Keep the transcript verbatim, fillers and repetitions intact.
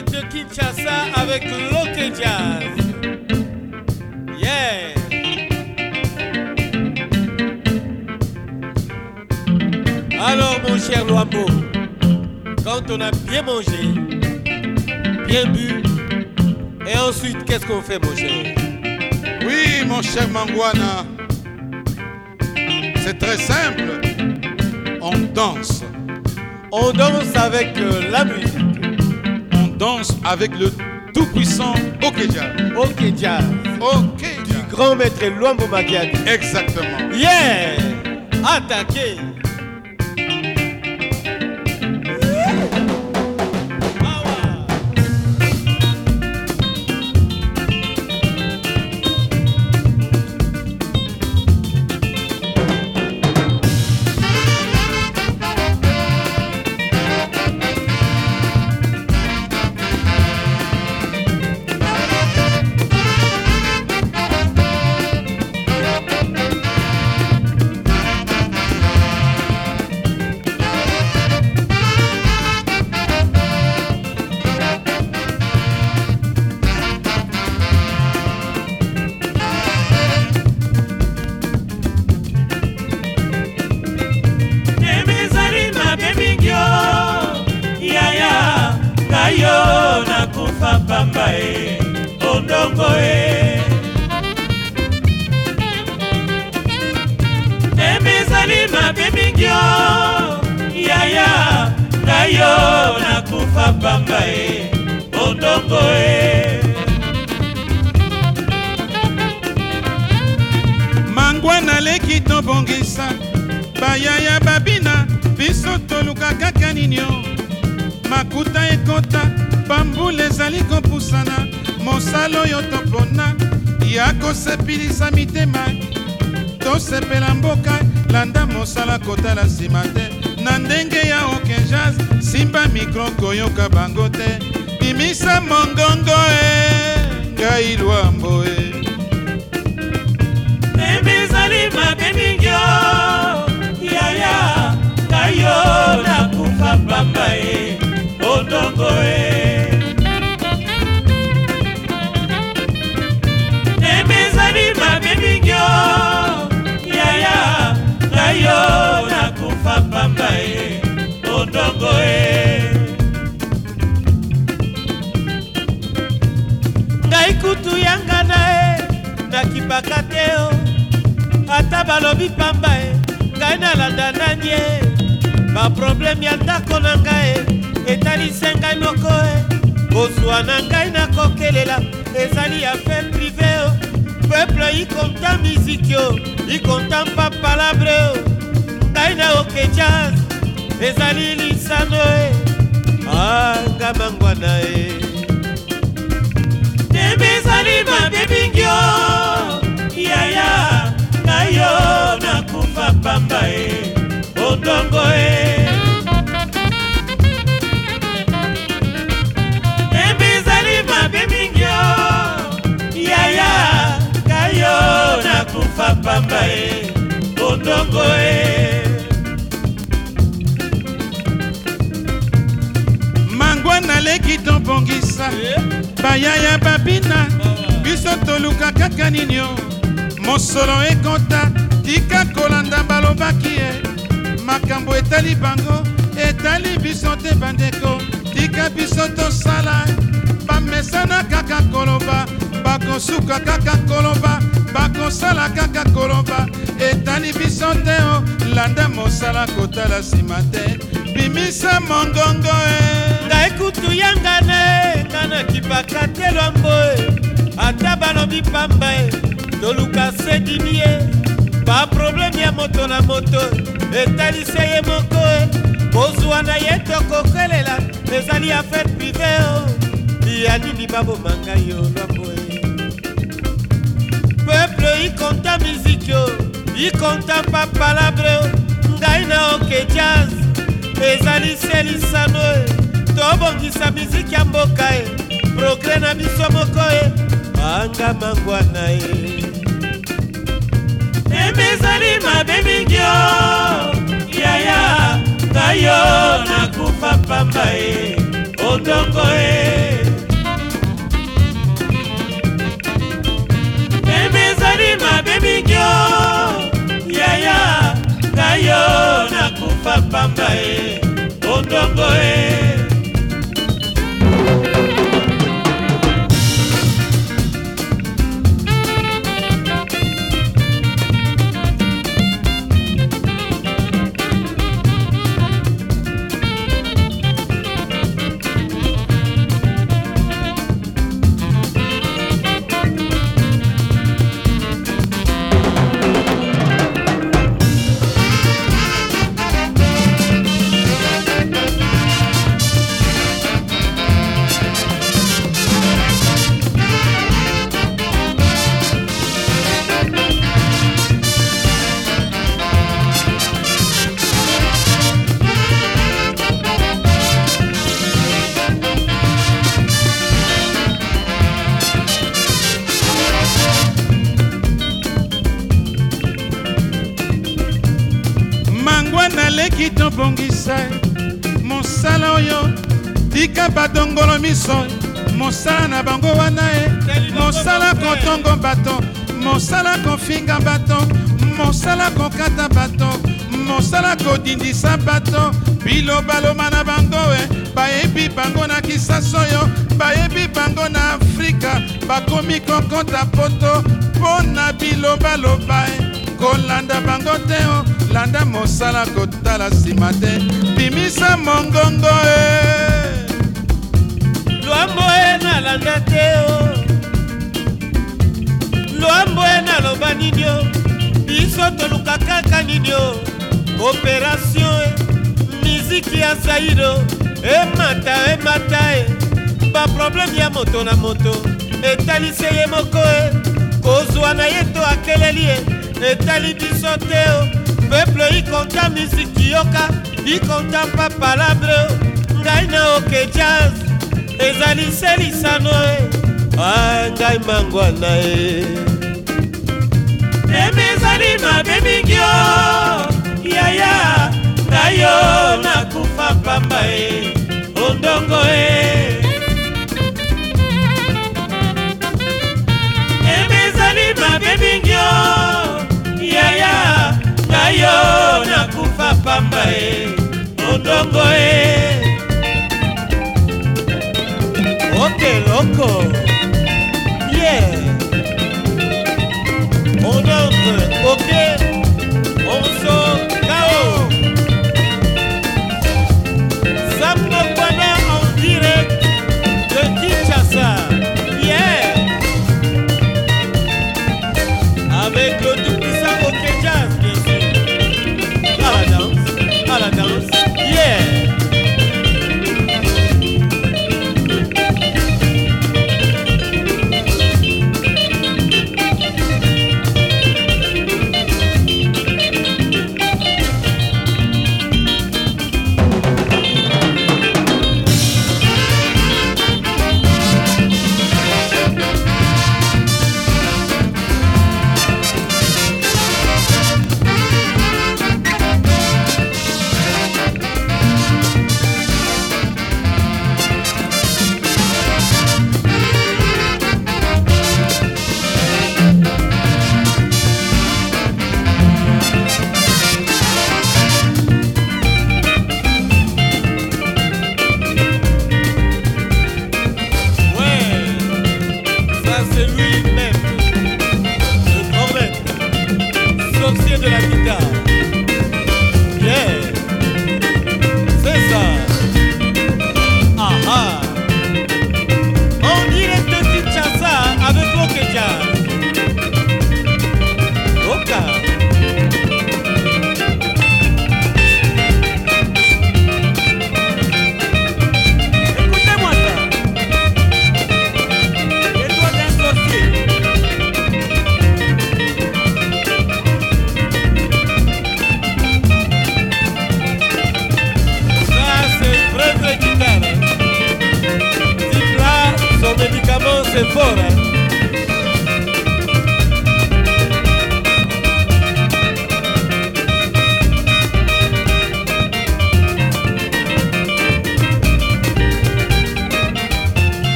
direct de Kinshasa avec Loke Jazz. Yeah. Alors mon cher Luambo, quand on a bien mangé, bien bu, et ensuite qu'est-ce qu'on fait mon cher? Oui mon cher Mangwana, c'est très simple, on danse. On danse avec euh, la musique. On danse avec le tout-puissant Loke Jazz. Loke Jazz. Ok. Du grand maître Luambo Makiadi. Exactement. Yeah. Attaquez. Yo nakufa pamba e ondongo e emezali mabe mingi yo yaya ngayo nakufa pamba e ondongo e Mangwana leki tobongisa bayaya babina biso toluka kaka ninyo makuta ekota bambula ezali kopusana mosala oyo topona ya kosepelisa mitema tosepela mboka landa mosala kotala nsima te na ndenge ya Loke Jazz simba mikro koyoka bango te bimisa mongongo e ngai Luambo e emezali mabe mingi yaya ngayo nakufa pamba e ondongo e emezali mabe mingi yaya ngayo nakufa pamba e ondongo e ngai kutu yanga na e nakipaka te o ata balobi pamba e ngai nalanda nani e baprobleme ya ndako na ngai etalise ngai moko e kozwa na ngai nakokelela ezali affaire prive o peuple ikonta miziki o ikonta mpa palabre o ngai na Loke Jazz ezali lisano e anga Mangwana e emezali mabe mingi yaya ngayo nakufa pamba e ondongo e emezali mabe mingi yaya ngayo nakufa pamba e ondongo e Mangwana leki tobongisa bayaya babina biso toluka kaka ninyo mosolo ekota tika kolanda balobaki e makambo etali bango etali biso te bandeko tika biso tosala bamesana kaka koloba bakosuka kaka koloba bakosala kaka koloba etali biso te o landa mosala kotala nsima te bimisa mongongo e ngai kutu yanga ne nga nakipaka te Luambo e ata balobi pamba e toluka sedimi e baprobleme ya moto na moto etalise ye moko e kozwa na ye tokokelela ezali affaire prive o ya nini baboma ngai yo Luambo e peuple ikonta miziki o ikonta mpa palabre o ngai na Loke Jazz ezali se lisano e tobongisa miziki ya mboka e progre na biso moko e anga Mangwana e emezali mabe mingi yaya ngayo nakufa pamba e ondongo e naleki tobongisa mosala oyo tika badongolo miso mosala na bango wana e mosala kotongo bato mosala kofinga bato mosala kokata bato mosala kodindisa bato bilobaloma na bango e bayebi bango na kisasa oyo bayebi bango na afrika bakomi kokota poto mpo na bilobaloba e kolanda bango te o landa mosala kotala nsima te bimisa mongongo e lwambo e nalanda te o lwambo e naloba nini o biso toluka kaka nini o operation e miziki ya zaido emata emata e baprobleme ya moto na moto etalisi ye moko e kozwa na ye to akeleli e etali biso te o peuple ikonta miziki yoka ikonta mpa palabre o ngai na oke jazz ezali se lisano e a ngai mangwana e eme ezali mabe mingi o yaya ngai yo nakufa pamba e ondongo e eme ezali mabe mingi o yaya ngai yo nakufa pamba e ondongo e oke loko